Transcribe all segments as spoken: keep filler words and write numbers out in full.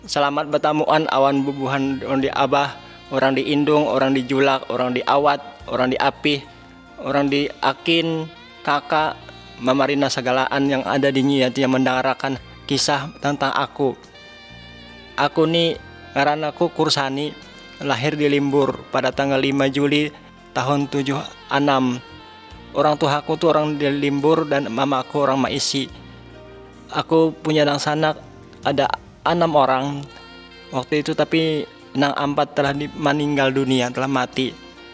Selamat betamuan awan bubuhan orang di Abah, orang di Indung, orang di Julak, orang di Awat, orang di Apih, orang di Akin, Kakak, Mamarina segalaan yang ada di Nyiyat yang mendengarkan kisah tentang aku. Aku nih ngaran aku Kursani, lahir di Limbur pada tanggal lima Juli tahun tujuh enam. Orang tuaku tuh orang di Limbur dan mamaku orang Maisi. Aku punya anak sanak ada enam orang waktu itu, tapi enam empat telah di, meninggal dunia, telah mati.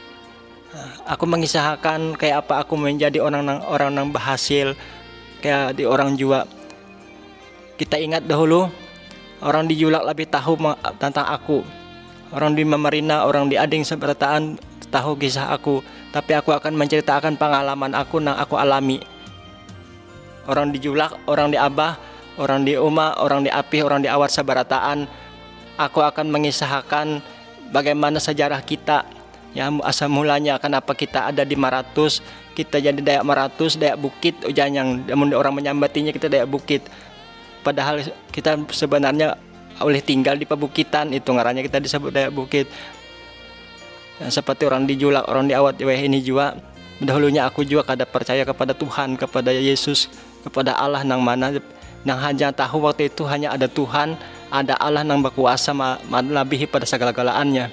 Aku mengisahkan kayak apa aku menjadi orang orang yang berhasil kayak di orang Jua. Kita ingat dahulu orang di Julak lebih tahu tentang aku. Orang di Mamarina, orang di Ading Seberataan tahu kisah aku, tapi aku akan menceritakan pengalaman aku yang aku alami. Orang di Julak, orang di Abah, orang di Uma, orang di Apih, orang di Awat Seberataan, aku akan mengisahkan bagaimana sejarah kita, ya asal mulanya kenapa kita ada di Maratus, kita jadi Dayak Maratus, Dayak Bukit, ujian yang orang menyambatinya kita Dayak Bukit. Padahal kita sebenarnya oleh tinggal di pebukitan, itu ngarannya kita disebut Dayak Bukit. Ya, seperti orang di Julak, orang di Awat ini juga, dahulunya aku juga kada percaya kepada Tuhan, kepada Yesus, kepada Allah nang mana nang hanya tahu waktu itu hanya ada Tuhan, ada Allah nang berkuasa melebihi pada segala-galaannya.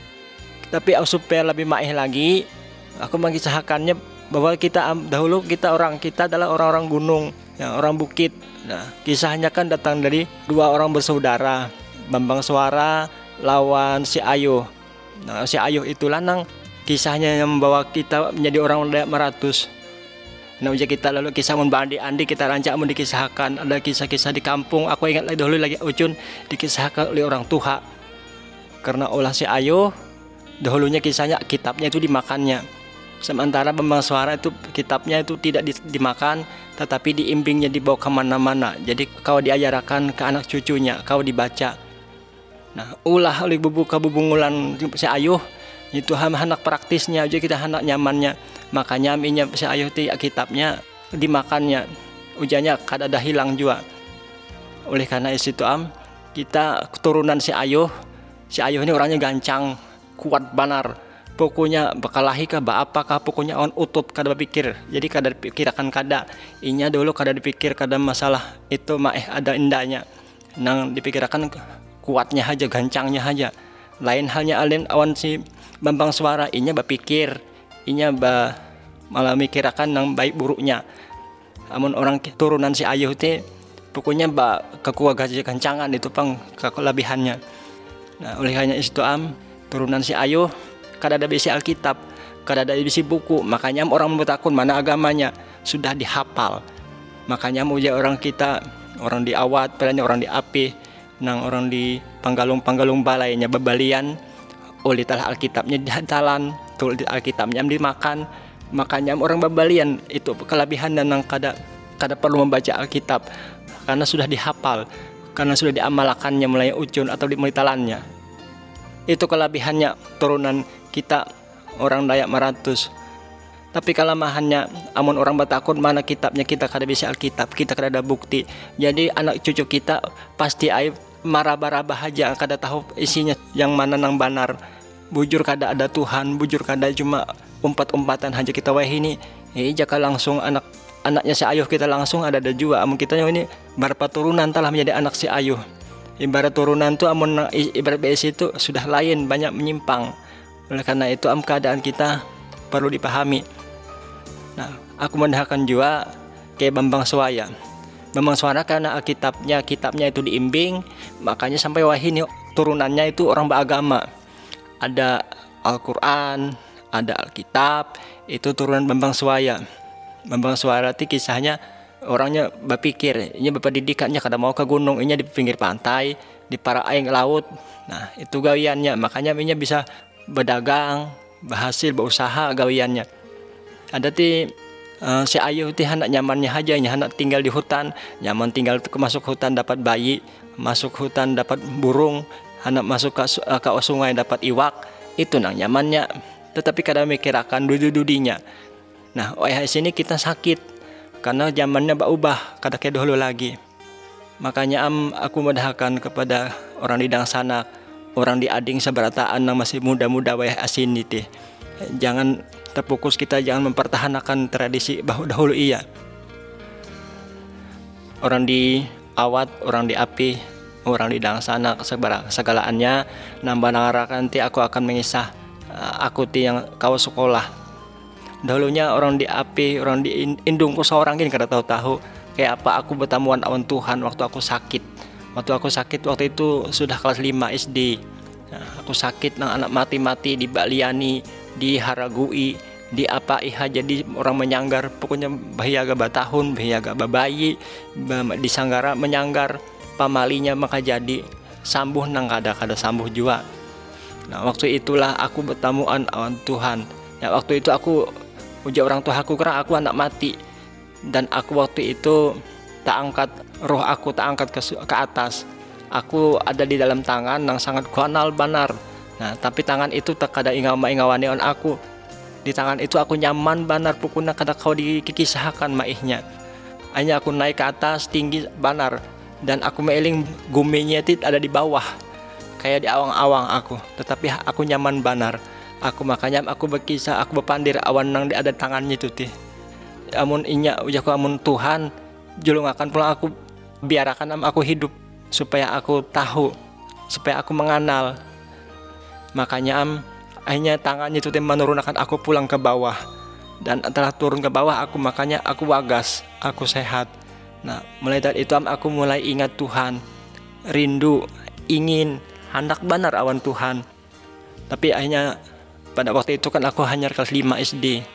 Tapi supaya lebih maih lagi, aku mengisahkannya bahwa kita dahulu kita orang kita adalah orang-orang gunung, yang orang bukit. Nah, kisahnya kan datang dari dua orang bersaudara, Bambang Suara lawan si Ayuh. Nah, si Ayuh itulah nang kisahnya yang membawa kita menjadi orang Dayak Maratus. Nah, ujar kita lalu kisah mun bandi andi kita rancak mun dikisahkan, ada kisah-kisah di kampung. Aku ingat lagi dahulu lagi ucun dikisahkan oleh orang tua. Karena olah si Ayuh dahulunya kisahnya kitabnya itu dimakannya. Sementara Bambang Suara itu kitabnya itu tidak dimakan, tetapi diimbingnya dibawa kemana-mana. Jadi kau diajarkan ke anak cucunya, kau dibaca. Nah, ulah oleh bubuka bubungulan si Ayuh itu anak praktisnya aja kita anak nyamannya. Makanya aminya si Ayuh itu kitabnya dimakannya. Ujarnya kada ada hilang juga. Oleh karena itu am kita keturunan si Ayuh. Si Ayuh ini orangnya gancang, kuat banar. Pokoknya bakalahi kah ba apakah pokoknya on utut kada berpikir. Jadi kada dipikirkan kada. Inya dulu kada dipikir kada masalah itu mah eh ada indahnya. Nang dipikirkan kuatnya aja, gancangnya aja. Lain halnya alin awan si Bambang Suara, inya berpikir, inya ba malah mikirakan nang baik buruknya. Amun orang turunan si Ayuh teh pokoknya ba kekuatan gancangan itu pang kelebihannya. Nah, oleh karena itu am turunan si Ayuh kada ada bisi Alkitab, kada ada bisi buku, makanya orang bertakun mana agamanya sudah dihafal. Makanya muja orang kita, orang di Awat, padanya orang di Apih, nang orang di Panggalung-panggalung balainya bebalian oleh talah Alkitabnya dihantalan, tul Alkitabnya dimakan. Makanya orang bebalian itu kelebihan dan nang kada kada perlu membaca Alkitab karena sudah dihafal, karena sudah diamalkannya mulai ucun atau dimulitalannya. Itu kelebihannya turunan kita orang Dayak Maratus. Tapi kelemahannya amun orang bertakun mana kitabnya kita kada bisa Alkitab, kita kada ada bukti. Jadi anak cucu kita pasti aib marah-marah aja kada tahu isinya yang mana nang banar. Bujur kada ada Tuhan, bujur kada cuma umpat-umpatan aja kita wah ini. Eh jaka langsung anak anaknya si Ayuh kita langsung ada ada juga. Amun kita ini berapa turunan telah menjadi anak si Ayuh. Ibarat turunan tuh amun ibarat B S itu sudah lain, banyak menyimpang. Oleh karena itu am keadaan kita perlu dipahami. Nah, aku mendahkan juga kayak Bambang Suara. Bambang Suara karena kitabnya kitabnya itu diimbing, makanya sampai wahini turunannya itu orang beragama. Ada Al-Qur'an, ada Alkitab, itu turunan Bambang Suara. Bambang Suara itu kisahnya orangnya berpikir, ini berpendidikannya kada mau ke gunung, ini di pinggir pantai, di para aing laut. Nah, itu gawiannya, makanya ini bisa berdagang, berhasil berusaha gawiannya. Ada ti uh, si Ayuh ti hendak nyamannya aja, hendak tinggal di hutan, nyaman tinggal ke masuk hutan dapat bayi, masuk hutan dapat burung, hendak masuk ke, uh, ke sungai dapat iwak, itu nang nyamannya. Tetapi kadang mikirakan dudu-dudinya. Nah, oh ya sini kita sakit karena zamannya berubah, kada kayak dahulu lagi. Makanya am aku medahkan kepada orang di Dangsanak, orang di Ading seberataan yang masih muda-muda wayah asin itu. Jangan terfokus, kita jangan mempertahankan tradisi bahu dahulu iya. Orang di Awat, orang di Api, orang di Dangsanak segalaannya nambah nangarakan ti aku akan mengisah aku ti yang kau sekolah. Dahulunya orang di Api, orang di Indung ku seorang gini kada tahu-tahu kayak apa aku bertamuan awan Tuhan waktu aku sakit. Waktu aku sakit waktu itu sudah kelas lima S D. Nah, aku sakit nang anak mati-mati di Baliani, di Haragui, di apa iha jadi orang menyanggar, pokoknya bahiaga batahun, bahiaga babayi, di Sanggara menyanggar, pamalinya maka jadi sambuh nang kada-kada sambuh jua. Nah, waktu itulah aku bertamuan awan Tuhan. Ya, waktu itu aku ujar orang tua aku kira aku anak mati. Dan aku waktu itu tak angkat roh aku tak angkat ke, ke atas. Aku ada di dalam tangan yang sangat kuanal banar. Nah, tapi tangan itu tak ada ingawa-ingawani on aku. Di tangan itu aku nyaman banar, pokoknya kada kau dikisahkan maihnya. Hanya aku naik ke atas tinggi banar dan aku meeling guminya itu ada di bawah. Kayak di awang-awang aku, tetapi aku nyaman banar. Aku makanya aku berkisah, aku berpandir awan nang ada tangannya itu tih. Amun inya uja ku amun Tuhan julung akan pulang aku biarkan am aku hidup supaya aku tahu, supaya aku mengenal. Makanya am akhirnya tangannya itu menurunkan aku pulang ke bawah. Dan setelah turun ke bawah aku makanya aku wagas, aku sehat. Nah, mulai dari itu am aku mulai ingat Tuhan, rindu, ingin, hendak benar awan Tuhan. Tapi akhirnya pada waktu itu kan aku hanya kelas lima S D.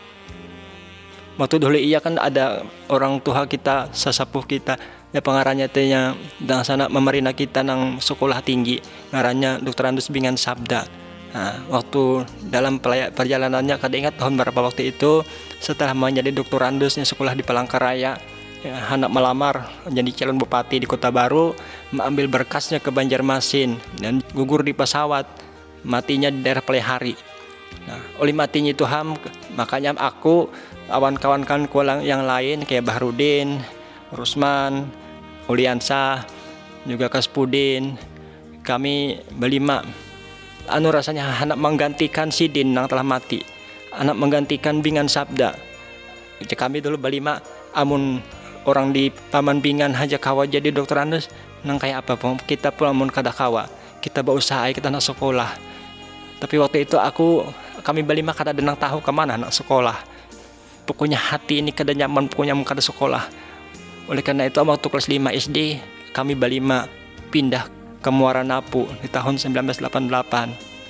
Waktu dulu iya kan ada orang tua kita, sesepuh kita, ya pengarahnya tehnya dan sana memerintah kita nang sekolah tinggi, ngarannya Doktor Andus Bingan Sabda. Nah, waktu dalam perjalanannya kada ingat tahun berapa waktu itu, setelah menjadi Doktor Andusnya sekolah di Palangkaraya, ya, hendak melamar menjadi calon bupati di Kota Baru, mengambil berkasnya ke Banjarmasin dan gugur di pesawat, matinya di daerah Pelehari. Nah, oleh matinya itu ham, makanya aku awan kawan-kawan kualang yang lain kayak Bahrudin, Rusman, Uliansa, juga Kaspudin, kami berlima anu rasanya anak menggantikan Sidin yang telah mati, anak menggantikan Bingan Sabda. Jadi kami dulu berlima amun orang di Paman Bingan haja kawa jadi Dokter Andus nang kayak apa pun kita pun amun kada kawa kita berusaha kita nak sekolah. Tapi waktu itu aku kami berlima kada denang tahu kemana nak sekolah. Pokoknya hati ini kada nyaman, pokoknya mau kada sekolah. Oleh karena itu waktu kelas lima S D kami berlima pindah ke Muara Napu di tahun sembilan belas delapan puluh delapan.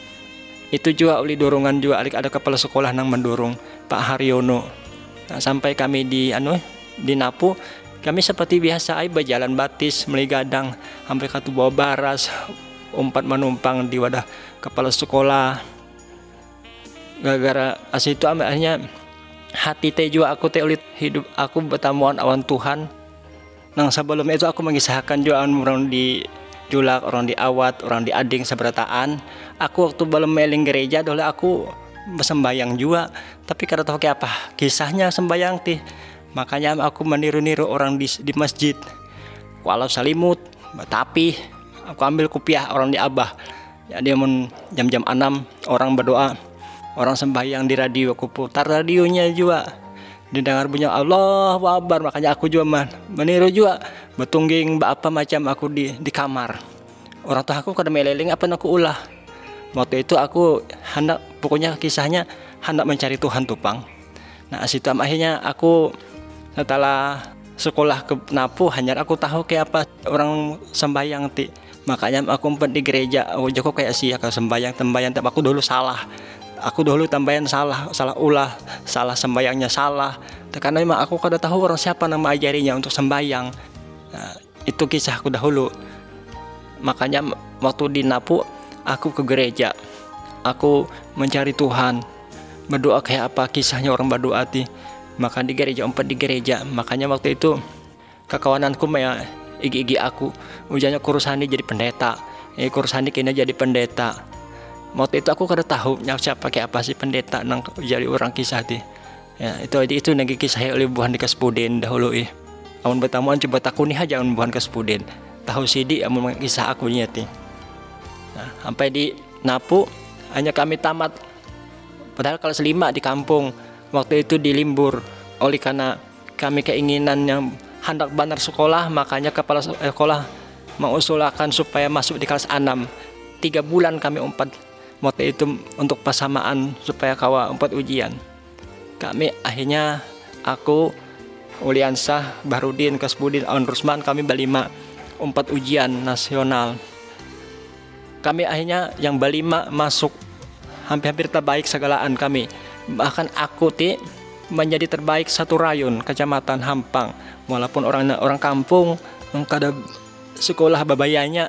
Itu juga oleh dorongan juga alik ada kepala sekolah nang mendorong Pak Haryono. Nah, sampai kami di anu di Napu kami seperti biasa ai berjalan batis meligadang sampai ke bawah baras umpat menumpang di wadah kepala sekolah. Gara-gara asal itu akhirnya hati teh juga aku teh ulit hidup aku bertamuan awan Tuhan. Nang sebelumnya itu aku mengisahkan juga orang di Julak, orang di Awat, orang di Ading seberataan. Aku waktu belum meling gereja dulu aku bersembayang juga, tapi kada tahu kayak apa kisahnya sembayang tih. Makanya aku meniru-niru orang di, di masjid. Walau salimut, tapi aku ambil kopiah orang di Abah. Jadi mun jam-jam enam orang berdoa, orang sembahyang di radio, aku putar radionya juga. Didengar bunyi Allah Akbar, makanya aku juga man, meniru juga. Betungging apa macam aku di di kamar. Orang tua aku kada meleling apa aku ulah. Waktu itu aku hendak pokoknya kisahnya hendak mencari Tuhan tupang. Nah, situ akhirnya aku setelah sekolah ke Napu hanya aku tahu kayak apa orang sembahyang ti. Makanya aku empat di gereja, aku joko kayak sih kalau sembahyang sembahyang tapi aku dulu salah. Aku dulu tambahan salah, salah ulah, salah sembayangnya salah. Karena memang aku kada tahu orang siapa yang mengajarinya untuk sembayang. Nah, itu kisahku dahulu. Makanya waktu di Napu aku ke gereja, aku mencari Tuhan, berdoa kayak apa kisahnya orang berdoa ti. Maka di gereja empat di gereja. Makanya waktu itu kekawananku ya igi-igi aku, ujarnya Kurusani jadi pendeta, eh Kurusani kena jadi pendeta. Waktu itu aku kada tahu siapa kayak apa sih pendeta nang jadi orang kisah ti. Ya itu itu nagi kisah oleh buhan di Kaspudin dahulu eh. amun betamuan coba takuni aja amun buhan kaspuden tahu sidi amun kisah aku ti. Nah, sampai di Napu hanya kami tamat, padahal kelas lima di kampung waktu itu di Limbur. Oleh karena kami keinginan yang hendak benar sekolah, makanya kepala sekolah mengusulkan supaya masuk di kelas enam. Tiga bulan kami umpat waktu itu untuk persamaan supaya kawa umpat ujian. Kami akhirnya aku, Uliansah, Bahrudin, Kasbudin, Aun Rusman, kami berlima umpat ujian nasional. Kami akhirnya yang berlima masuk hampir-hampir terbaik segalaan kami. Bahkan aku ti menjadi terbaik satu rayon kecamatan Hampang. Walaupun orang orang kampung kada sekolah babayanya.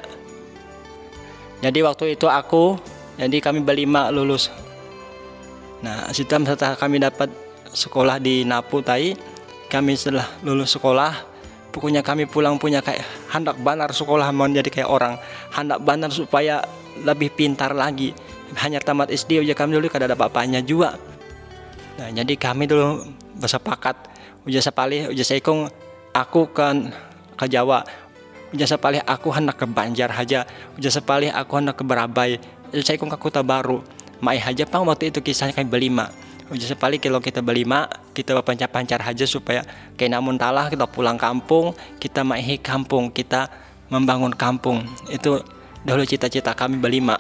Jadi waktu itu aku, jadi kami berlima lulus. Nah, setelah kami dapat sekolah di Napu tai, kami setelah lulus sekolah, pokoknya kami pulang punya kayak hendak banar sekolah mau jadi kayak orang, hendak banar supaya lebih pintar lagi. Hanya tamat S D aja kami dulu kada ada apa-apanya juga. Nah, jadi kami dulu bersepakat, uja sapalih, uja saikong aku kan ke Jawa. Uja sapalih aku hendak ke Banjar aja, uja sapalih aku hendak ke Barabai. Uja saikong ke Kota Baru. Mai aja pang waktu itu kisahnya kami berlima. Uja sapalih kalau kita berlima, kita pancar-pancar aja supaya kayak namun talah kita pulang kampung, kita maihi kampung, kita membangun kampung. Itu dahulu cita-cita kami berlima.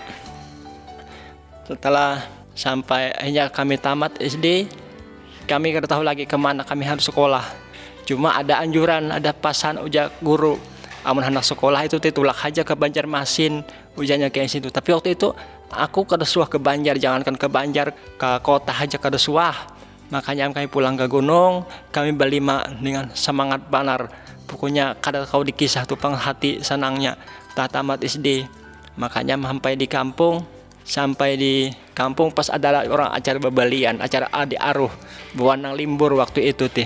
Setelah sampai akhirnya kami tamat S D, kami kada tahu lagi kemana kami harus sekolah. Cuma ada anjuran, ada pasan uja guru, amun hendak sekolah itu titulak aja ke Banjarmasin, ujarnya kayak situ. Tapi waktu itu aku kada suah ke Banjar, jangankan ke Banjar, ke kota aja kada suah. Makanya kami pulang ke gunung, kami berlima dengan semangat banar. Pokoknya kada kau dikisah tuh pang hati senangnya tak tamat S D. Makanya sampai di kampung, sampai di kampung pas ada orang acara babalian, acara adi aruh, Wanang Limbur waktu itu teh.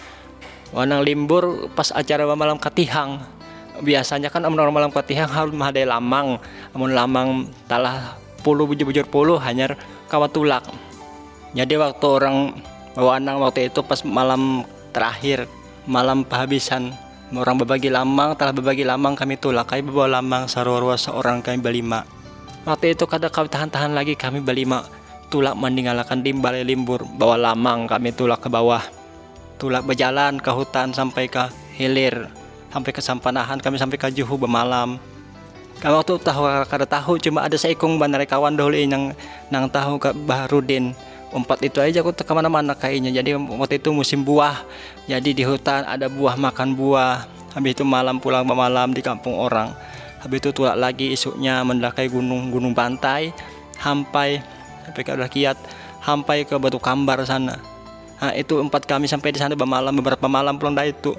Wanang Limbur pas acara malam katihang. Biasanya kan amun malam katihang harus mahadai lamang, amun lamang talah puluh bujur-bujur puluh hanyar kawatulak. Jadi waktu orang Wanang waktu itu pas malam terakhir, malam penghabisan, orang berbagi lamang, telah berbagi lamang kami tulak, kami bawa lamang sarua-rua seorang kami berlima. Waktu itu kada kami tahan-tahan lagi kami berlima tulak meninggalkan di balai Limbur, bawa lamang kami tulak ke bawah, tulak berjalan ke hutan sampai ke hilir, sampai ke Sampanahan, kami sampai ke Juhu bermalam. Kami waktu tahu kada tahu, cuma ada seikung bandar kawan dahulu yang nang tahu ke Bahrudin. Umpat itu aja aku kemana-mana kayaknya. Jadi waktu itu musim buah, jadi di hutan ada buah, makan buah. Habis itu malam pulang bermalam di kampung orang. Habis itu tulak lagi isuknya mendakai gunung-gunung pantai, sampai sampai ke Kiat, sampai ke Batu Kambar sana. Nah, itu empat kami sampai di sana bermalam, beberapa malam pulang dari itu.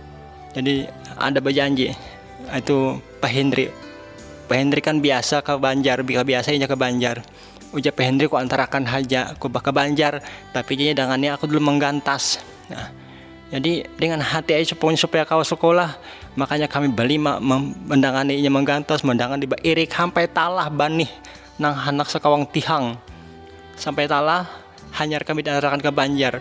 Jadi ada berjanji, itu Pak Hendri. Pak Hendri kan biasa ke Banjar, biasanya ke Banjar. Ujar Pak Hendri ku antarakan haja, ku ke Banjar, tapi jadi dengannya aku dulu menggantas. Nah, jadi dengan hati aja supaya supaya kau sekolah, makanya kami berlima mendanganinya menggantas, mendangan di Irik sampai talah banih nang anak sekawang tihang. Sampai talah hanyar kami diantarkan ke Banjar.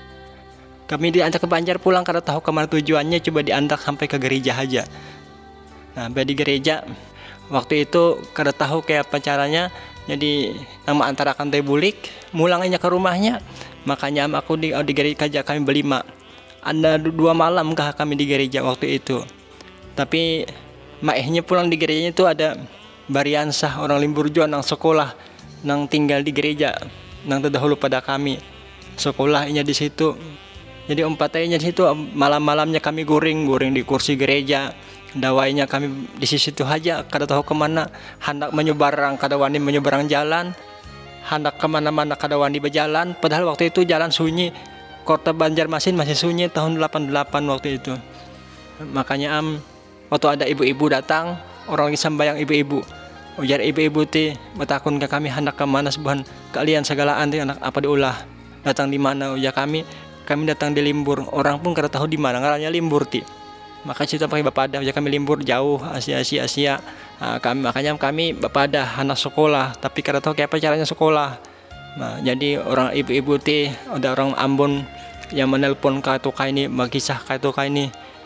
Kami diantar ke Banjar pulang kada tahu kemana tujuannya, coba diantar sampai ke gereja aja. Nah, di gereja waktu itu kada tahu kayak apa caranya, jadi nama antarakan teh bulik, mulangnya ke rumahnya. Makanya aku di, di gereja kami berlima. Ada dua malam kah kami di gereja waktu itu. Tapi maehnya pulang di gerejanya itu ada Bariansah, orang Limbur juga nang sekolah, nang tinggal di gereja, nang terdahulu pada kami. Sekolahnya di situ. Jadi empatnya di situ, malam-malamnya kami guring-guring di kursi gereja. Dawainya kami di situ aja, kada tahu kemana, hendak menyeberang, kada wani menyeberang jalan, hendak kemana-mana kada wani berjalan. Padahal waktu itu jalan sunyi, kota Banjarmasin masih sunyi tahun delapan puluh delapan waktu itu. Makanya am, waktu ada ibu-ibu datang, orang lagi sembahyang ibu-ibu, ujar ibu-ibu ti bertakun ke kami hendak kemana sebuah kalian segalaan ti anak apa diulah, datang di mana ujar kami, kami datang di Limbur, orang pun kada tahu di mana ngarannya Limbur ti. Maka cerita pakai bapak ada, kami Limbur jauh Asia Asia Asia. Nah, kami makanya kami bapak ada anak sekolah, tapi kada tahu kayak apa caranya sekolah. Nah, jadi orang ibu-ibu ti, ada orang Ambon yang menelpon ke tukai ini, berkisah ke tukai ini.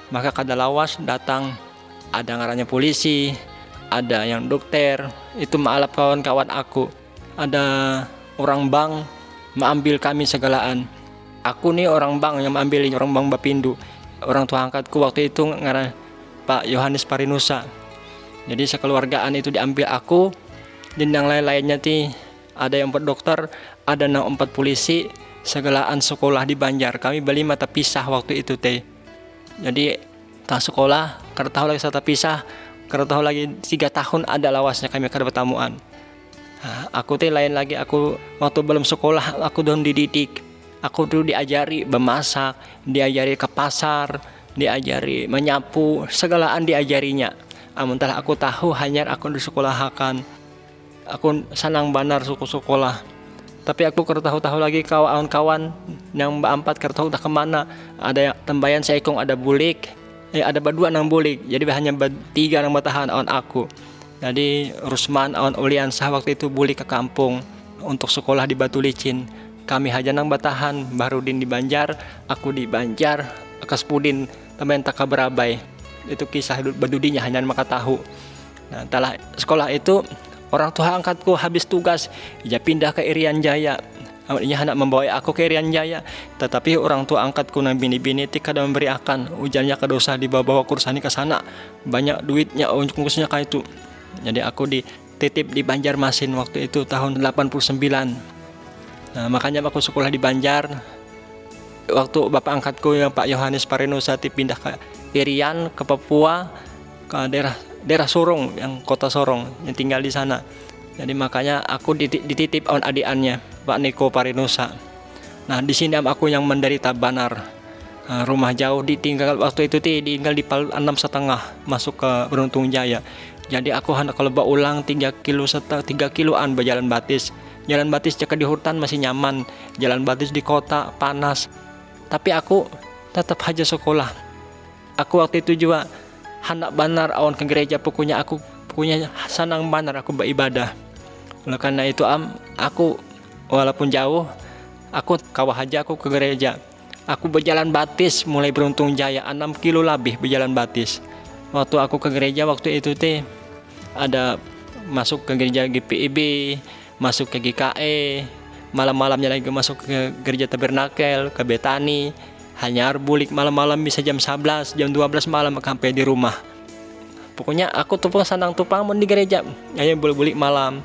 Maka kada lawas datang ada ngarannya polisi, ada yang dokter, itu maalap kawan-kawan aku. Ada orang bank mengambil kami segalaan. Aku nih orang bank yang mengambil orang bank Bapindu. Orang tua angkatku waktu itu ngaran Pak Yohanes Parinusa. Jadi sekeluargaan itu diambil aku, dan yang lain-lainnya ti ada yang empat dokter, ada yang empat polisi, segalaan sekolah di Banjar. Kami beli mata pisah waktu itu teh. Jadi tak sekolah, kada tahu lagi satu pisah, kada tahu lagi tiga tahun ada lawasnya kami kada bertamuan. Nah, aku teh lain lagi, aku waktu belum sekolah aku dong dididik. Aku dulu diajari memasak, diajari ke pasar, diajari menyapu, segalaan diajarinya. Amuntalah aku tahu hanya aku disekolahkan. Aku senang banar suku sekolah. Tapi aku kada tahu-tahu lagi kawan-kawan yang empat kada tahu dah kemana. Ada yang tembayan seikung ada bulik, eh ada berdua nang bulik. Jadi hanya bertiga nang bertahan awan aku. Jadi Rusman awan Uliansah waktu itu bulik ke kampung untuk sekolah di Batu Licin. Kami haja nang bertahan, Bahrudin di Banjar, aku di Banjar, Kaspudin teman tak berabai. Itu kisah badudinya hanya maka tahu. Nah, telah sekolah itu orang tua angkatku habis tugas, ia pindah ke Irian Jaya. Ia hendak membawa aku ke Irian Jaya, tetapi orang tua angkatku nang bini-bini tidak ada memberi akan. Ujarnya kada usah dibawa-bawa kursani ke sana, banyak duitnya untuk kursnya kayak itu. Jadi aku dititip di Banjarmasin waktu itu tahun delapan puluh sembilan. Nah, makanya aku sekolah di Banjar. Waktu bapak angkatku yang Pak Yohanes Parinusa pindah ke Irian, ke Papua, ke daerah daerah Sorong, yang kota Sorong, yang tinggal di sana. Jadi makanya aku dititip on adiannya Pak Niko Parinusa. Nah, di sini aku yang menderita banar. Nah, rumah jauh ditinggal waktu itu tinggal di Pal enam setengah masuk ke Beruntung Jaya. Jadi aku hendak kalau ulang tiga kilo setengah tiga kiloan berjalan batis. Jalan batis jika di hutan masih nyaman, jalan batis di kota panas. Tapi aku tetap aja sekolah. Aku waktu itu juga hendak banar awan ke gereja, pokoknya aku pokoknya senang banar aku beribadah. Oleh karena itu am aku walaupun jauh, aku kawah aja aku ke gereja. Aku berjalan batis mulai Beruntung Jaya enam kilo lebih berjalan batis. Waktu aku ke gereja waktu itu teh ada masuk ke gereja G P I B, masuk ke G K E, malam-malamnya lagi masuk ke gereja Tabernakel, ke Betani. Hanyar bulik malam-malam bisa jam sebelas, jam dua belas malam sampai di rumah. Pokoknya aku tupang sanang tupang di gereja, hanya boleh bulik malam.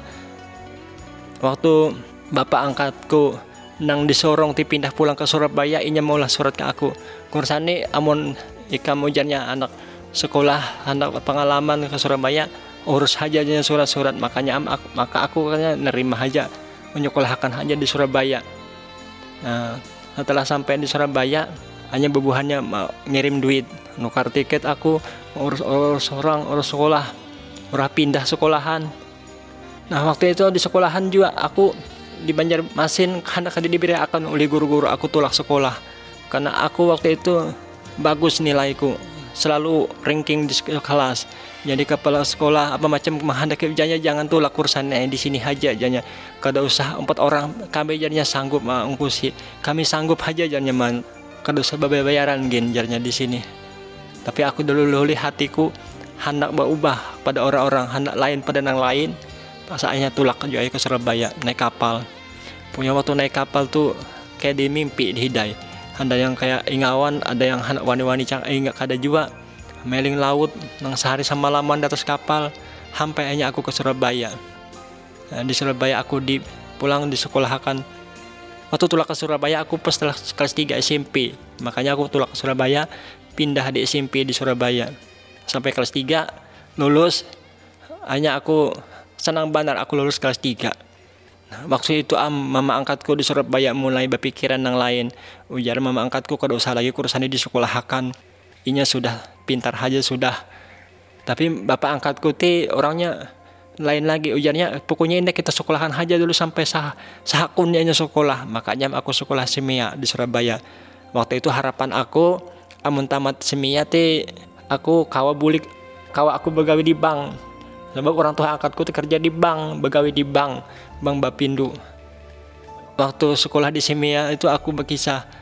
Waktu bapak angkatku nang disorong ti pindah pulang ke Surabaya, inya maulah surat ke aku. Kursane amun ikam ujarnya anak sekolah, anak pengalaman ke Surabaya, urus aja aja surat-surat. Makanya am, aku, maka aku katanya nerima aja, menyekolahkan aja di Surabaya. Nah, setelah sampai di Surabaya, hanya bebuhannya ngirim duit, nukar tiket aku, urus urus orang, urus sekolah, urus pindah sekolahan. Nah, waktu itu di sekolahan juga aku di Banjarmasin karena kada diberi akan oleh guru-guru aku tolak sekolah. Karena aku waktu itu bagus nilaiku, selalu ranking di kelas. Jadi kepala sekolah apa macam menghendaki ujiannya jangan tolak kursannya di sini aja janya. Kada usah empat orang kami jadinya sanggup mengungkusi. Kami sanggup aja jadinya man. Kada usah bayaran gen jarnya di sini. Tapi aku dulu-dulu hatiku hendak berubah pada orang-orang, hendak lain pada nang lain. Pasalnya tulak juga ke Surabaya naik kapal. Punya waktu naik kapal tuh kayak di mimpi di hidai. Ada yang kayak ingawan, ada yang hendak wani-wani cang ingat kada juga. Meling laut nang sehari sama laman di atas kapal sampai hanya aku ke Surabaya. Nah, di Surabaya aku di pulang di sekolahkan. Waktu tulak ke Surabaya aku pas setelah kelas tiga S M P. Makanya aku tulak ke Surabaya, pindah di S M P di Surabaya. Sampai kelas tiga lulus, hanya aku senang benar aku lulus kelas tiga. Nah, waktu itu am mama angkatku di Surabaya mulai berpikiran yang lain. Ujar mama angkatku kada usah lagi kursani di sekolahkan. Inya sudah pintar aja sudah. Tapi bapak angkatku ti orangnya lain lagi. Ujarnya pokoknya ini kita sekolahkan aja dulu sampai sah sahakunnya sekolah. Makanya aku sekolah semia di Surabaya. Waktu itu harapan aku amun tamat semia ti aku kawa bulik kawa aku begawe di bank. Sebab orang tua angkatku ti kerja di bank, begawe di bank, Bank Bapindu. Waktu sekolah di semia itu aku berkisah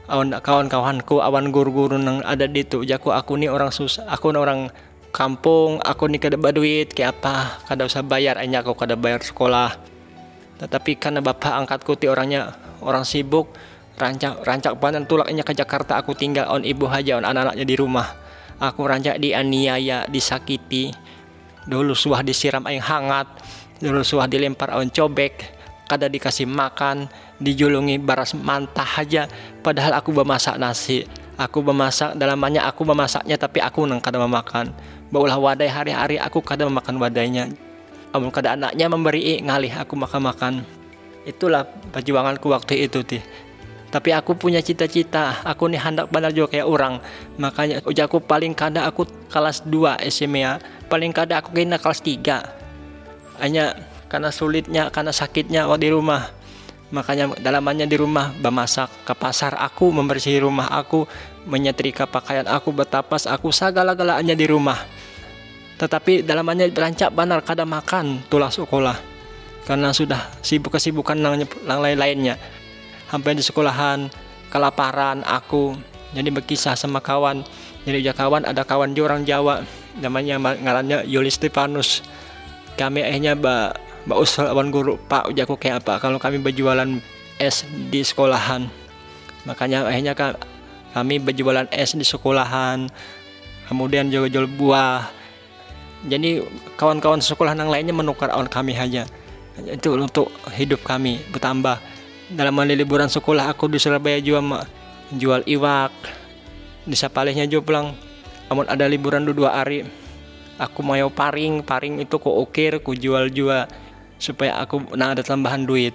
awan kawan-kawanku, awan guru-guru yang ada di itu. Jaku aku nih orang susah, aku nih orang kampung, aku nih kada berduit kayak apa, kada usah bayar, hanya aku kada bayar sekolah. Tetapi karena bapak angkatku ti orangnya orang sibuk, rancak rancak panen tulaknya ke Jakarta, aku tinggal on ibu aja, on anak-anaknya di rumah. Aku rancak dianiaya, disakiti, dulu suah disiram air hangat, dulu suah dilempar on cobek, kada dikasih makan, dijulungi baras mantah aja. Padahal aku bermasak nasi, aku bermasak dalamannya, aku memasaknya, tapi aku nang kada memakan. Baulah wadai hari-hari aku kada memakan wadainya. Amun kada anaknya memberi ngalih aku makan-makan. Itulah perjuanganku waktu itu ti. Tapi aku punya cita-cita, aku nih hendak benar juga kayak orang. Makanya ujaku paling kada aku kelas dua S M A, paling kada aku kena kelas tiga. Hanya karena sulitnya, karena sakitnya di rumah. Makanya dalamannya di rumah, bermasak, ke pasar aku, membersih rumah aku, menyetrika pakaian aku, bertapas aku, segala-galanya di rumah. Tetapi dalamannya berancak benar kada makan tulah sekolah. Karena sudah sibuk kesibukan yang lain-lainnya. Hampir di sekolahan kelaparan aku, jadi berkisah sama kawan. Jadi udah kawan, ada kawan di orang Jawa, namanya ngarannya Yuli Stefanus. Kami akhirnya ba, ba usul awan guru, Pak ujaku kayak apa kalau kami berjualan es di sekolahan. Makanya akhirnya kami berjualan es di sekolahan, kemudian jual-jual buah. Jadi kawan-kawan sekolah yang lainnya menukar on kami aja. Itu untuk hidup kami bertambah. Dalam liburan sekolah aku di Surabaya juga mak jual iwak. Di Sapalihnya juga pulang. Amun ada liburan dua hari, aku mau paring, paring itu ku ukir, ku jual juga supaya aku nah ada tambahan duit.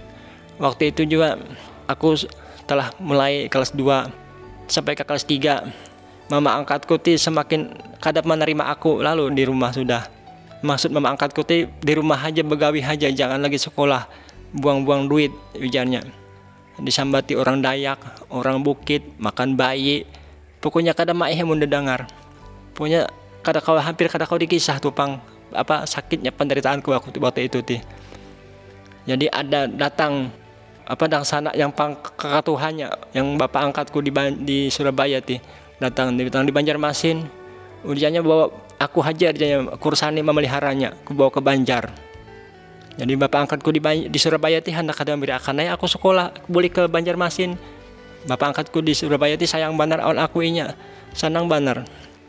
Waktu itu juga aku telah mulai kelas dua sampai ke kelas tiga. Mama angkatku ti semakin kada menerima aku, lalu di rumah sudah. Maksud mama angkatku ti di rumah aja begawi aja, jangan lagi sekolah, buang-buang duit ujarnya. Disambati orang Dayak, orang Bukit, makan bayi. Pokoknya kada maeh mun dengar. Pokoknya kada kau hampir kada kau dikisah tuh pang apa sakitnya penderitaanku waktu waktu itu ti. Jadi ada datang apa dang sanak yang pang kekatuhannya, yang bapak angkatku di di Surabaya ti. Datang datang di Banjarmasin, ujiannya bawa aku hajar dia kursani memeliharanya, aku bawa ke Banjar. Jadi bapak angkatku di, di Surabaya ti hendak kada memberi akan aku sekolah boleh ke Banjarmasin. Bapak angkatku di Surabaya ti sayang banar on aku inya, senang banar.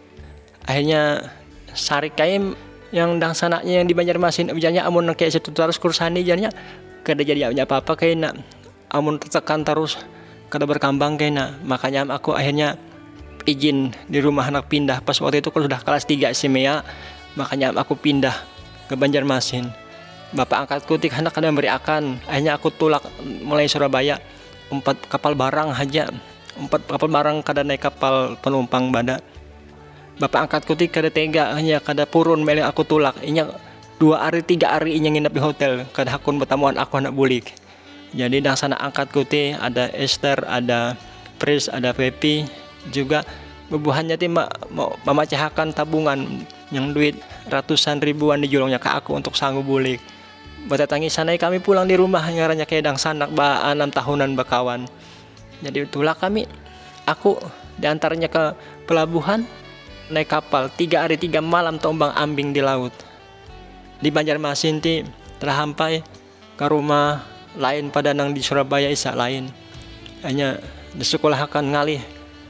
Akhirnya sarik kaim yang dang sanaknya yang di Banjarmasin, ujiannya amun kayak situ terus kursani jadinya kada jadi apa-apa kayaknya. Amun tertekan terus kada berkembang kayaknya. Makanya aku akhirnya izin di rumah anak pindah pas waktu itu kalau sudah kelas tiga S M A, makanya aku pindah ke Banjarmasin. Bapak angkatku tik hendak kada memberi akan, akhirnya aku tulak mulai Surabaya empat kapal barang aja, empat kapal barang kada naik kapal penumpang bada. Bapak angkatku tik kada tega, hanya kada purun meleng aku tulak, inya dua hari tiga hari inya nginep di hotel, kada hakun bertamuan aku anak bulik. Jadi dang sana angkatku ti ada Esther, ada Pris, ada Pepi. Juga bebuhannya ti mau memacahakan tabungan yang duit ratusan ribuan dijulungnya ke aku untuk sanggup bulik. Batatangi sana kami pulang di rumah ngarannya kayak dang sanak ba enam tahunan bakawan. Jadi itulah kami aku diantaranya ke pelabuhan naik kapal tiga hari tiga malam tombang ambing di laut. Di Banjarmasin ti telah sampai ke rumah lain pada nang di Surabaya isa lain. Hanya di sekolah akan ngalih.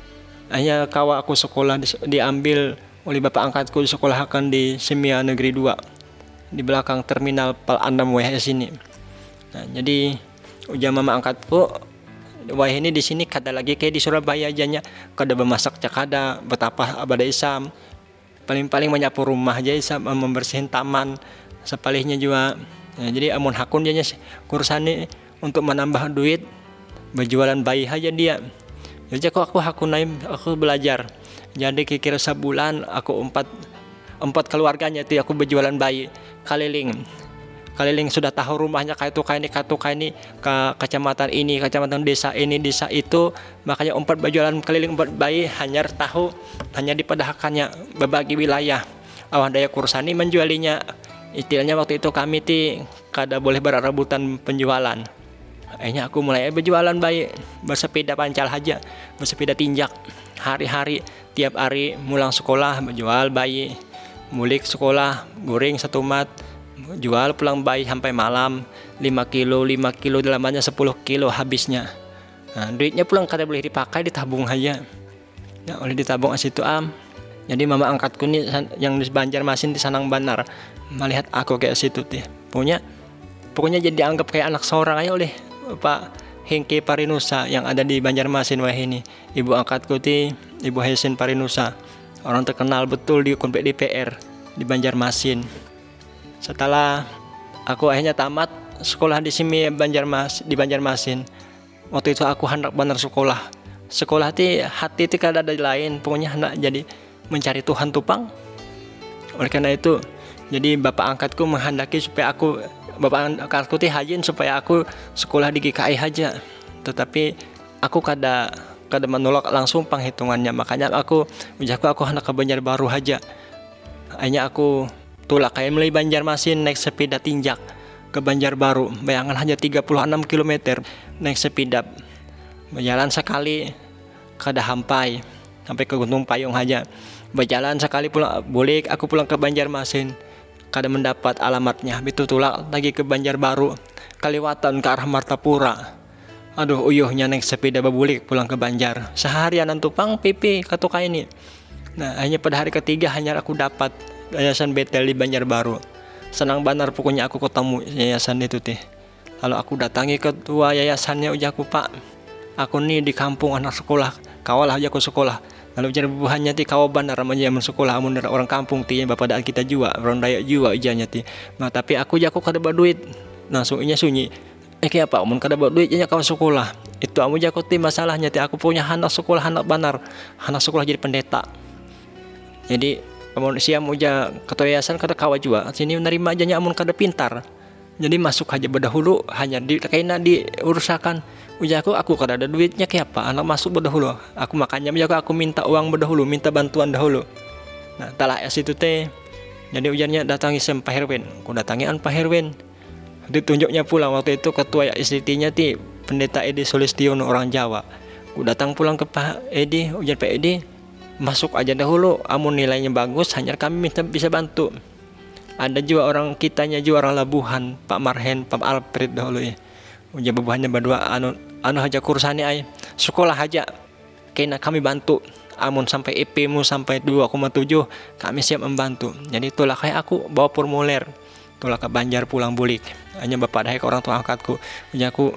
Hanya kawa aku sekolah di, diambil oleh bapak angkatku di sekolah akan di Semia Negeri dua di belakang terminal Pal Andam W H S ini. Nah, jadi ujar mama angkatku, wah ini di sini kada lagi kayak di Surabaya ajanya, kada bermasak cakada, betapa abada isam. Paling-paling menyapu rumah aja isam, membersihin taman, sepalihnya juga. Nah, jadi amun hakun dia kursani untuk menambah duit, berjualan bayi aja dia. Jadi aku aku aku naim aku belajar. Jadi kira-kira sebulan aku empat empat keluarganya itu aku berjualan bayi keliling. Keliling sudah tahu rumahnya kayak itu kayak ini kayak itu kayak ini ke kecamatan ini, kecamatan desa ini, desa itu. Makanya empat berjualan keliling empat bayi hanya tahu hanya dipedahakannya berbagi wilayah. Awan daya kursani menjualinya. Istilahnya waktu itu kami ti kada boleh berebutan penjualan. Akhirnya aku mulai berjualan bayi, bersepeda pancal aja, bersepeda tinjak. Hari-hari, tiap hari mulang sekolah menjual bayi, mulik sekolah, goreng satu mat, jual pulang bayi sampai malam, lima kilo, lima kilo dalamnya sepuluh kilo habisnya. Nah, duitnya pulang kada boleh dipakai, ditabung aja. Ya, oleh ditabung asitu am. Jadi mama angkatku nih yang di Banjarmasin di Sanang Banar melihat aku kayak situ teh. Pokoknya pokoknya jadi anggap kayak anak seorang aja oleh Pak Hengki Parinusa yang ada di Banjarmasin wah ini. Ibu angkatku ti Ibu Hesen Parinusa. Orang terkenal betul di Komplek D P R di Banjarmasin. Setelah aku akhirnya tamat sekolah di sini Banjarmas di Banjarmasin. Waktu itu aku hendak benar sekolah. Sekolah ti hati ti kada ada lain, pokoknya hendak jadi mencari Tuhan tupang. Oleh karena itu, jadi bapak angkatku menghendaki supaya aku Bapak angkatku ti hajin supaya aku sekolah di G K I aja. Tetapi aku kada kada menolak langsung penghitungannya. Makanya aku ujarku aku hendak ke Banjarbaru aja. Hanya aku tulak kayak mulai Banjarmasin naik sepeda tinjak ke Banjarbaru. Bayangan hanya tiga puluh enam kilometer naik sepeda. Berjalan sekali kada hampai sampai ke Gunung Payung aja. Berjalan sekali pulang boleh aku pulang ke Banjarmasin. Kada mendapat alamatnya, itu tulak lagi ke Banjarbaru, kaliwatan ke arah Martapura. Aduh, uyuhnya naik sepeda babulik pulang ke Banjar. Seharian tupang pipi katuka ini. Nah, hanya pada hari ketiga hanya aku dapat yayasan betel di Banjarbaru. Senang benar pokoknya aku ketemu yayasan itu teh. Lalu aku datangi ketua yayasannya, ujaku, Pak, aku nih di kampung anak sekolah, kawal aja aku sekolah. Lalu ujar buhannya ti kawa bandar ramanya mun sekolah amun orang kampung ti bapak daan kita jua orang Dayak jua ijanya ti. Nah tapi aku jaku kada bawa duit. Langsung inya sunyi. Eh kayak apa mun kada bawa duit inya kawa sekolah. Itu amu jaku ti masalahnya ti aku punya anak sekolah anak bandar. Anak sekolah jadi pendeta. Jadi amun sia muja ketua yayasan kada kawa jua. Sini menerima aja amun kada pintar. Jadi masuk aja berdahulu hanya di kaina diurusakan. Ujaku aku kada ada duitnya kayak apa anak masuk berdahulu. Aku makanya ujaku aku minta uang berdahulu, minta bantuan dahulu. Nah talah es itu teh. Jadi ujarnya datangi sem Pak Herwin. Aku datangi an Pak Herwin. Ditunjuknya pulang waktu itu ketua S D T-nya ti pendeta Edi Sulistiono orang Jawa. Aku datang pulang ke Pak Edi, ujar Pak Edi masuk aja dahulu. Amun nilainya bagus hanya kami minta bisa bantu. Ada juga orang kitanya juga orang Labuhan, Pak Marhen, Pak Alfred dahulu ya. Ujar bebuhannya berdua anu anu aja kursani ay sekolah aja kena kami bantu amun sampai I P mu sampai dua koma tujuh kami siap membantu. Jadi itulah kayak aku bawa formulir itulah ke Banjar pulang bulik hanya bapak daek orang tua angkatku. Ujar aku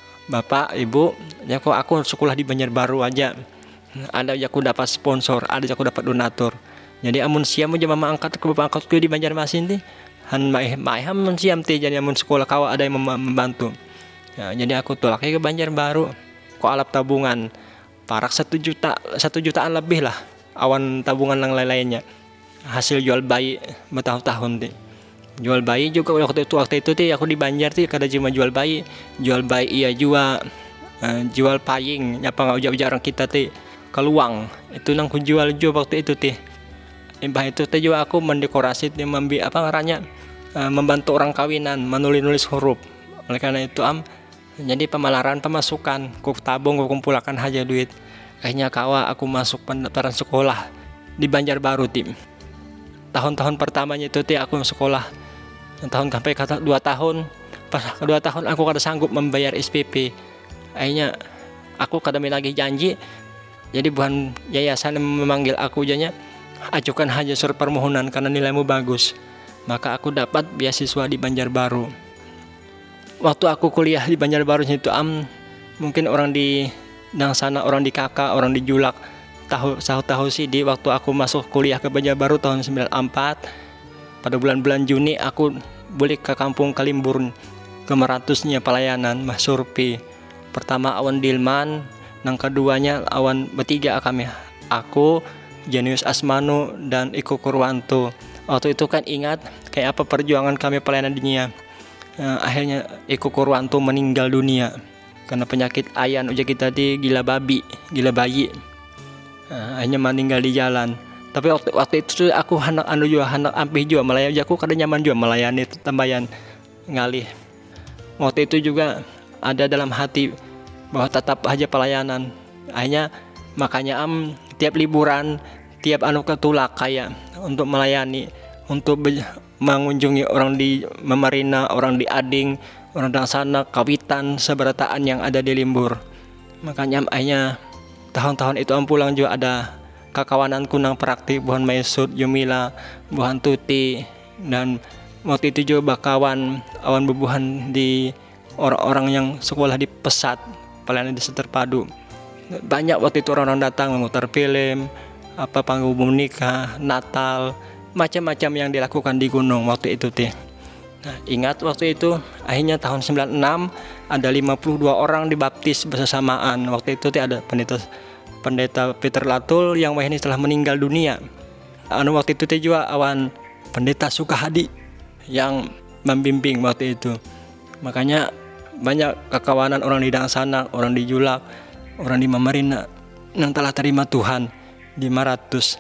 bapak ibu ya aku aku sekolah di Banjarbaru aja ada aja aku dapat sponsor ada aja aku dapat donatur. Jadi amun siam aja mama angkat ke bapak angkatku di Banjarmasin ti han mai mai amun siam ti jadi amun sekolah kawa ada yang membantu. Ya, jadi aku tolak ke Banjarbaru kok alap tabungan parak satu juta satu jutaan lebih lah awan tabungan yang lain-lainnya hasil jual bayi bertahun-tahun ti jual bayi juga waktu itu waktu itu ti aku di Banjar ti kada cuma jual bayi jual bayi iya juga uh, jual paying apa nggak ujar-ujar orang kita ti keluang itu nang ku jual juga waktu itu ti imbah itu ti juga aku mendekorasi ti membi apa ngarannya uh, membantu orang kawinan menulis-nulis huruf. Oleh karena itu am jadi pemalaran pemasukan ku tabung ku kumpulkan aja duit. Akhirnya kawa aku masuk pendaftaran sekolah di Banjarbaru tim. Tahun-tahun pertamanya itu ti aku sekolah tahun sampai kata dua tahun. Pas kedua tahun aku kada sanggup membayar S P P. Akhirnya aku kada lagi janji. Jadi bukan yayasan memanggil aku janya ajukan aja surat permohonan karena nilaimu bagus. Maka aku dapat beasiswa di Banjarbaru. Waktu aku kuliah di Banjarbaru itu am mungkin orang di dang sana orang di Kakak orang di Julak tahu tahu tahu sih di waktu aku masuk kuliah ke Banjarbaru tahun sembilan puluh empat pada bulan-bulan Juni aku balik ke kampung Kalimbur ke Meratusnya pelayanan Mas Surpi. Pertama awan Dilman, yang keduanya awan bertiga kami aku Jenius Asmanu dan Iko Kurwanto. Waktu itu kan ingat kayak apa perjuangan kami pelayanan dunia. Uh, akhirnya Eko Kurwanto meninggal dunia karena penyakit ayan ujar kita di gila babi, gila bayi. Uh, akhirnya meninggal di jalan. Tapi waktu, waktu itu aku hendak anu juga hendak ampih juga melayani aku kada nyaman juga melayani tambayan ngalih. Waktu itu juga ada dalam hati bahwa tetap aja pelayanan. Akhirnya makanya am tiap liburan, tiap anu ketulak kayak untuk melayani, untuk be- mengunjungi orang di Mamarina, orang di Ading, orang di sana, Kawitan, seberataan yang ada di Limbur. Makanya akhirnya tahun-tahun itu am pulang juga ada kakawananku nang praktik buhan Maisud, Jumila, buhan Tuti, dan waktu itu juga bakawan awan bebuhan di orang-orang yang sekolah di Pesat, pelayanan di Seterpadu. Banyak waktu itu orang-orang datang memutar film, apa panggung umum nikah, Natal, macam-macam yang dilakukan di gunung waktu itu teh. Nah, ingat waktu itu akhirnya tahun sembilan puluh enam ada lima puluh dua orang dibaptis bersamaan. Waktu itu teh ada pendeta pendeta Peter Latul yang wahini telah meninggal dunia. Anu waktu itu teh juga awan pendeta Sukahadi yang membimbing waktu itu. Makanya banyak kekawanan orang di Dangsana, orang di Julak, orang di Mamarina yang telah terima Tuhan di Maratus.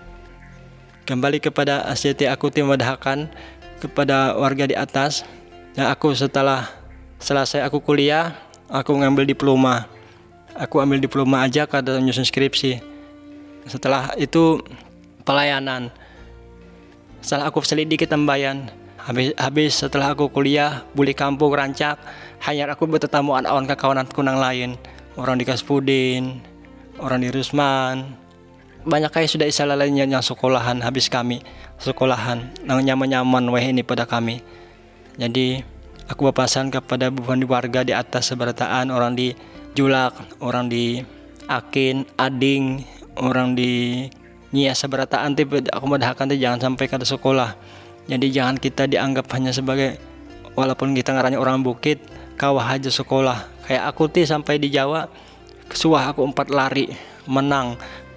Kembali kepada A C T, aku memadahkan kepada warga di atas. Dan aku setelah selesai aku kuliah, aku ngambil diploma. Aku ambil diploma aja kada nyusun skripsi. Setelah itu pelayanan. Setelah aku selidiki tambayan. Habis, habis setelah aku kuliah, buli kampung rancak, hanya aku bertetamuan awan kekawanan kunang lain. Orang di Kaspudin, orang di Rusman. Banyak kayak sudah isalah lainnya yang sekolahan habis kami. Sekolahan, yang nyaman-nyaman wah ini pada kami. Jadi aku berpesan kepada bukan di warga di atas seberataan, orang di Julak, orang di Akin, Ading, orang di Nyia seberataan, tapi aku medahkan jangan sampai ke sekolah. Jadi jangan kita dianggap hanya sebagai, walaupun kita ngaranya orang bukit, kawah aja sekolah. Kayak aku ti sampai di Jawa, suah aku empat lari, menang.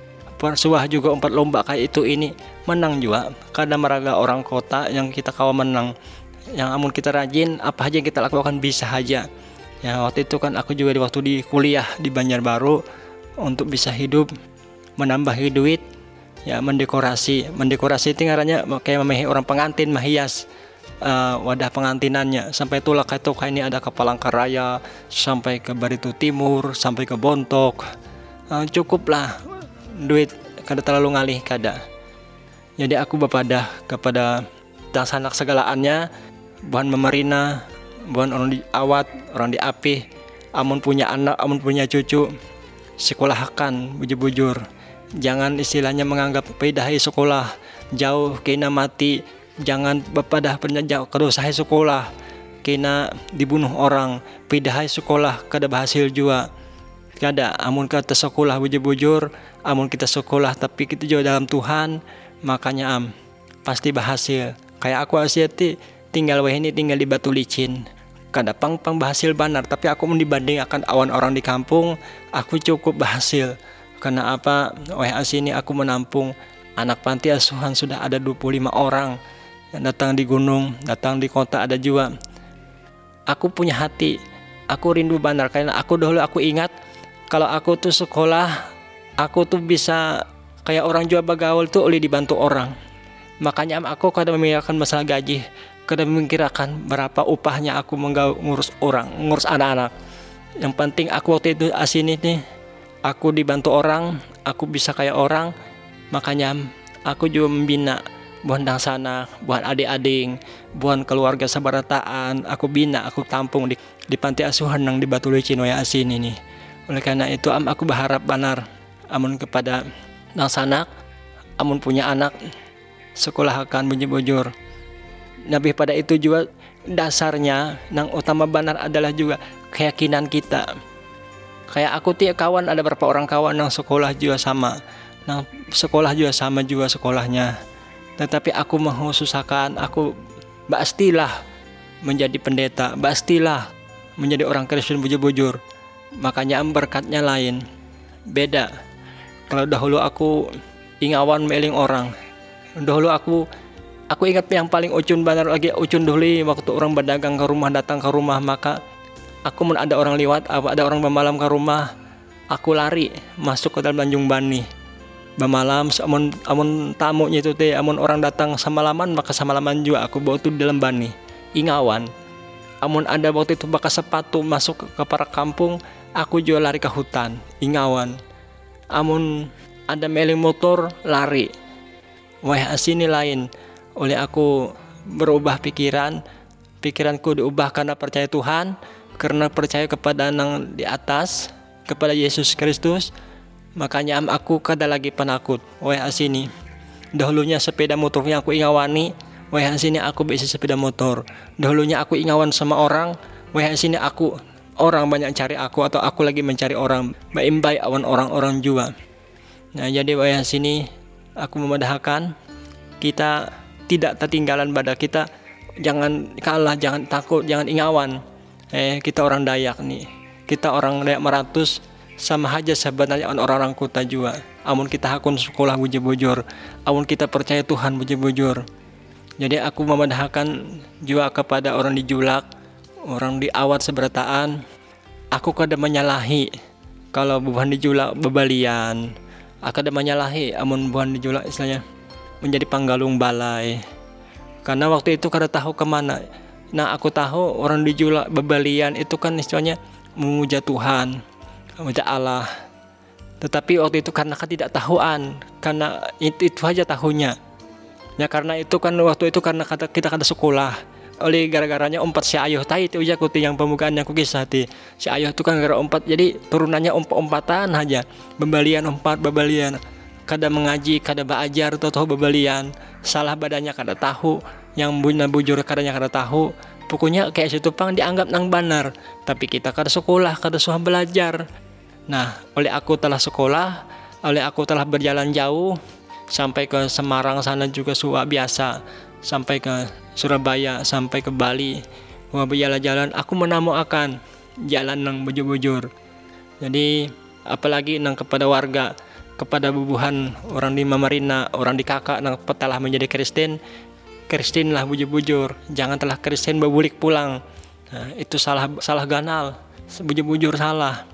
Suah juga empat lomba kayak itu ini, menang juga. Kadang meraga orang kota yang kita kawa menang. Yang amun kita rajin, apa aja yang kita lakukan bisa aja. Ya waktu itu kan aku juga di waktu di kuliah di Banjarbaru untuk bisa hidup, menambah duit, ya mendekorasi, mendekorasi itu ngarannya kayak memahi orang pengantin menghias uh, wadah pengantinannya sampai tulak kayak tuh ini ada ke Palangkaraya, sampai ke Baritu Timur, sampai ke Bontok, uh, cukup lah duit kada terlalu ngalih kada. Jadi aku berpadah kepada sanak segalaannya, bukan Mamarina, bukan orang di Awat, orang di Apih, amun punya anak, amun punya cucu, sekolahkan bujur-bujur. Jangan istilahnya menganggap pedahai sekolah jauh kena mati, jangan bepadah pernah jauh kedosahai sekolah kena dibunuh orang, pedahai sekolah kada berhasil juga. Kada, amun kita sekolah bujur-bujur, amun kita sekolah tapi kita juga dalam Tuhan, makanya am pasti berhasil. Kayak aku asyati tinggal wah ini tinggal di Batu Licin. Kada pang pang berhasil banar, tapi aku mau dibanding akan awan orang di kampung, aku cukup berhasil. Karena apa? Wah asini aku menampung anak panti asuhan sudah ada dua puluh lima orang yang datang di gunung, datang di kota ada juga. Aku punya hati, aku rindu banar karena aku dahulu aku ingat kalau aku tuh sekolah, aku tuh bisa kayak orang jual bagaul tuh oleh dibantu orang. Makanya aku kada memikirkan masalah gaji, kada memikirkan berapa upahnya aku mengurus orang, ngurus anak-anak. Yang penting aku waktu itu asini nih, aku dibantu orang, aku bisa kayak orang. Makanya aku juga membina buan dangsana, buan adik-adik, buan keluarga sabarataan. Aku bina, aku tampung di, di panti asuhan yang di Batu Licin waya asini nih. Oleh karena itu am aku berharap banar amun kepada dangsana, amun punya anak sekolahkan bujur-bujur. Lebih pada itu juga dasarnya yang utama benar adalah juga keyakinan kita. Kayak aku tiap kawan ada berapa orang kawan yang sekolah juga sama, yang sekolah juga sama juga sekolahnya. Tetapi aku menghususkan, aku pastilah menjadi pendeta, pastilah menjadi orang Kristen bujur-bujur. Makanya berkatnya lain, beda. Kalau dahulu aku ingawan meling orang, dahulu aku Aku ingat yang paling ucun benar lagi ucun dulu waktu orang berdagang ke rumah, datang ke rumah, maka aku mun ada orang lewat, ada orang bermalam ke rumah, aku lari masuk ke dalam Tanjung Bani. Bermalam, amun amun tamunya itu teh, amun orang datang samalaman, maka samalaman juga aku bawa tu di dalam bani. Ingawan, Amun ada waktu itu baka sepatu masuk ke para kampung, aku juga lari ke hutan, ingawan. Amun ada meling motor, lari. Wah asini lain. Oleh aku berubah pikiran, pikiranku diubah karena percaya Tuhan, karena percaya kepada nang di atas, kepada Yesus Kristus. Makanya am aku kada lagi penakut. Wah asini. Dahulunya sepeda motor yang aku ingawani, wah sini aku bisa sepeda motor. Dahulunya aku ingawan sama orang, wah sini aku orang banyak cari aku atau aku lagi mencari orang. Baimbai awan orang-orang juga. Nah jadi wah sini aku memudahkan kita tidak tertinggalan pada kita, jangan kalah, jangan takut, jangan ingawan. Eh kita orang Dayak nih, kita orang Dayak Maratus sama aja sebenarnya orang-orang kota juga. Amun kita hakun sekolah bujur-bujur, amun kita percaya Tuhan bujur-bujur. Jadi aku memudahkan juga kepada orang di Julak, orang di Awat seberataan. Aku kada menyalahi kalau bukan di Julak bebalian. Aku kada menyalahi amun bukan di Julak istilahnya menjadi panggalung balai. Karena waktu itu kada tahu kemana. Nah aku tahu orang di Julak bebalian itu kan istilahnya memuja Tuhan, memuja Allah. Tetapi waktu itu karena ketidaktahuan, karena itu, itu aja tahunya. Ya karena itu kan waktu itu karena kata kita kada sekolah. Oleh gara-garanya empat si ayah tai itu aja kuti yang pembukaan yang kisah ti. Si ayah itu kan gara empat jadi turunannya empat-empatan aja. Bebalian empat bebalian. Kada mengaji, kada belajar atau tahu bebalian. Salah badannya kada tahu, yang buna bujur kadanya kada tahu. Pokoknya kayak situ pang dianggap nang benar. Tapi kita kada sekolah, kada suah belajar. Nah, oleh aku telah sekolah, oleh aku telah berjalan jauh sampai ke Semarang sana juga suah biasa, sampai ke Surabaya, sampai ke Bali. Wah berjalan-jalan aku menemukan jalan nang bujur-bujur. Jadi apalagi nang kepada warga, kepada bubuhan orang di Mamarina, orang di kakak nang telah menjadi Kristen, Kristen lah bujur-bujur. Jangan telah Kristen bebulik pulang. Nah, itu salah salah ganal, bujur-bujur salah.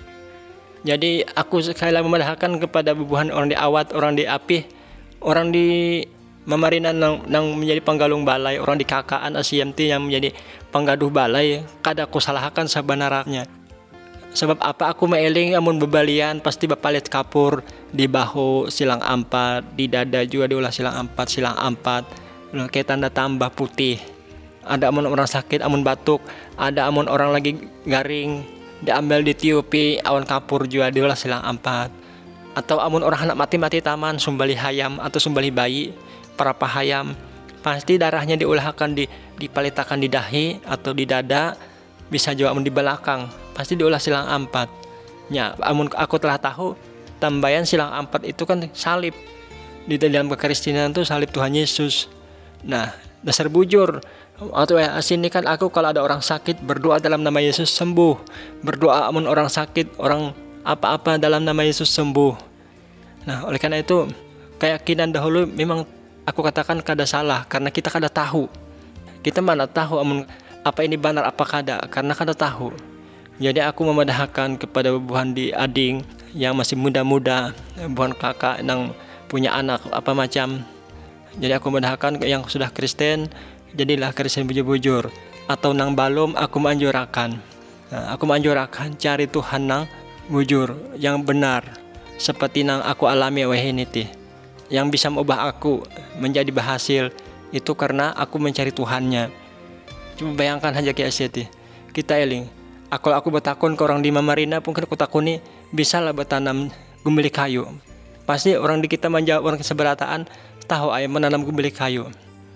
Jadi aku sekali lagi memudahkan kepada bubuhan orang di Awat, orang di Apih, orang di Mamarina nang, nang menjadi panggalung balai, orang di Kakaan A C M T yang menjadi penggaduh balai, kada aku salahkan sebenarnya. Sebab apa aku maeling amun bebalian pasti bapalit kapur di bahu silang empat, di dada juga diolah silang empat, silang empat, kayak tanda tambah putih. Ada amun orang sakit, amun batuk, ada amun orang lagi garing, diambil ditiupi awan kapur juga diolah silang empat. Atau amun orang anak mati-mati taman sumbali hayam atau sumbali bayi para pahayam, pasti darahnya diulahkan di dipalitakan di dahi atau di dada, bisa juga amun di belakang, pasti diolah silang empat. Ya, amun aku telah tahu tambahan silang empat itu kan salib. Di dalam kekristenan itu salib Tuhan Yesus. Nah, dasar bujur. Atau ya sini kan aku kalau ada orang sakit berdoa dalam nama Yesus sembuh. Berdoa amun orang sakit, orang apa-apa dalam nama Yesus sembuh. Nah, oleh karena itu keyakinan dahulu memang aku katakan kada salah karena kita kada tahu. Kita mana tahu amun apa ini benar apa kada, karena kada tahu. Jadi aku memudahkan kepada bubuhan di ading yang masih muda-muda, bubuhan kakak yang punya anak apa macam. Jadi aku memudahkan yang sudah Kristen, jadilah Kristen bujur-bujur. Atau nang balum aku menganjurkan. Nah, aku menganjurkan cari Tuhan nang bujur yang benar, seperti nang aku alami wahiniti. Yang bisa mengubah aku menjadi berhasil itu karena aku mencari Tuhannya. Cuma bayangkan aja kayak sih kita eling. Aku aku bertakun ke orang di Mamarina pun aku takuni bisa lah bertanam gumili kayu. Pasti orang di kita menjawab orang seberataan tahu ayam menanam gumili kayu.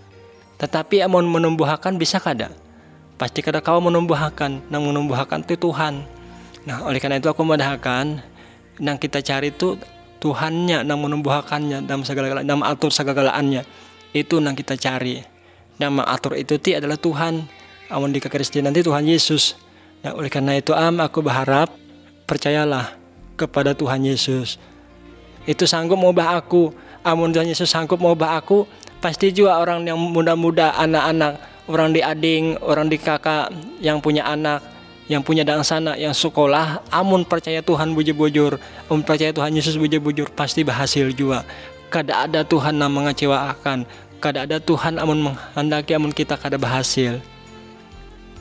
Tetapi amun menumbuhkan bisa kada? Pasti kada kau menumbuhkan, nang menumbuhkan itu Tuhan. Nah, oleh karena itu aku memudahkan nang kita cari itu Tuhannya, nang menumbuhkannya dalam segala dalam atur segala-galaannya. Itu nang kita cari. Yang mengatur itu ti adalah Tuhan. Amun di kekristenan itu Tuhan Yesus. Nah, oleh karena itu am aku berharap percayalah kepada Tuhan Yesus. Itu sanggup mengubah aku. Amun Tuhan Yesus sanggup mengubah aku, pasti juga orang yang muda-muda, anak-anak, orang di ading, orang di kakak yang punya anak, yang punya dangsana, yang sekolah, amun percaya Tuhan bujur-bujur, amun percaya Tuhan Yesus bujur-bujur, pasti berhasil juga. Kada ada Tuhan yang mengecewakan, kada ada Tuhan amun menghendaki amun kita kada berhasil.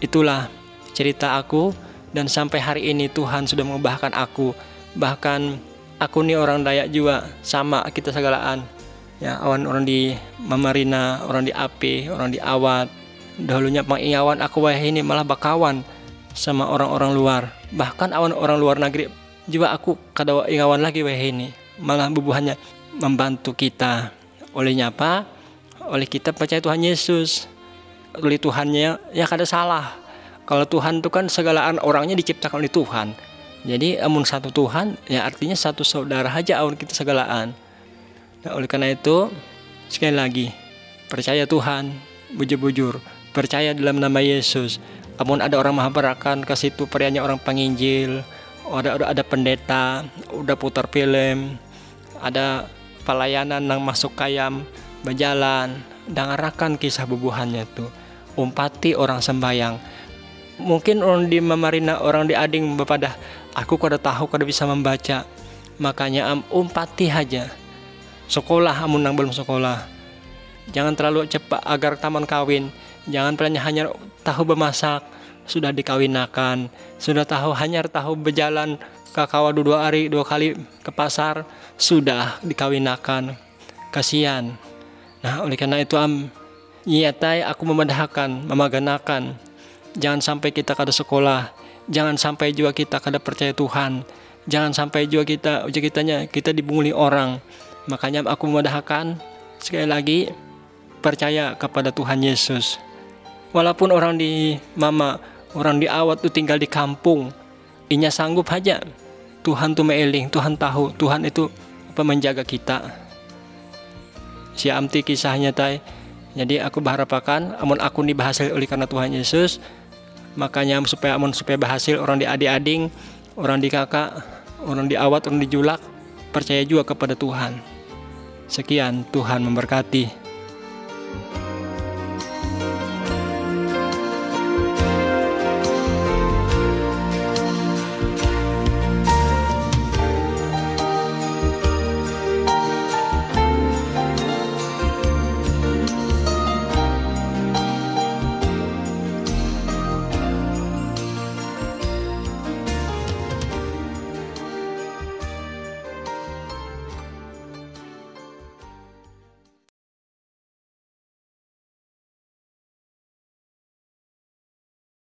Itulah cerita aku, dan sampai hari ini Tuhan sudah mengubahkan aku. Bahkan aku nih orang Dayak juga, sama kita segalaan. Ya, awan orang di Mamarina, orang di Api, orang di Awat. Dahulunya pengingawan aku wah ini malah bakawan sama orang-orang luar. Bahkan awan orang luar negeri juga aku kada ingawan lagi wah ini. Malah bubuhannya membantu kita. Olehnya apa? Oleh kita percaya Tuhan Yesus. Oleh Tuhannya ya kada salah. Kalau Tuhan itu kan segalaan orangnya diciptakan oleh Tuhan. Jadi amun satu Tuhan ya artinya satu saudara aja awan kita segalaan. Nah, oleh karena itu sekali lagi percaya Tuhan, bujur-bujur, percaya dalam nama Yesus. Amun ada orang mahabarakan ke situ perianya orang penginjil, ada ada, ada pendeta, udah putar film, ada pelayanan nang masuk kayam, berjalan, dengarakan kisah bubuhannya tuh. Umpati orang sembayang. Mungkin orang di Mamarina, orang di Ading bepadah, aku kada tahu, kada bisa membaca. Makanya um, umpati aja. Sekolah amun nang belum sekolah. Jangan terlalu cepat agar taman kawin. Jangan pernah hanya tahu bermasak, sudah dikawinakan. Sudah tahu hanya tahu berjalan ke kawa dua hari dua kali ke pasar, sudah dikawinakan. Kasihan. Nah, oleh karena itu am nyatai aku memedahkan, memaganakan. Jangan sampai kita kada sekolah, jangan sampai juga kita kada percaya Tuhan, jangan sampai juga kita uji kitanya kita dibunguli orang. Makanya aku memudahkan sekali lagi percaya kepada Tuhan Yesus. Walaupun orang di Mama, orang di Awat tuh tinggal di kampung, inya sanggup aja. Tuhan tuh meeling, Tuhan tahu, Tuhan itu apa menjaga kita. Si amti kisahnya tay. Jadi aku berharapakan amun aku nih berhasil oleh karena Tuhan Yesus. Makanya supaya amun supaya berhasil orang di adik-ading, orang di kakak, orang di Awat, orang di Julak percaya juga kepada Tuhan. Sekian, Tuhan memberkati.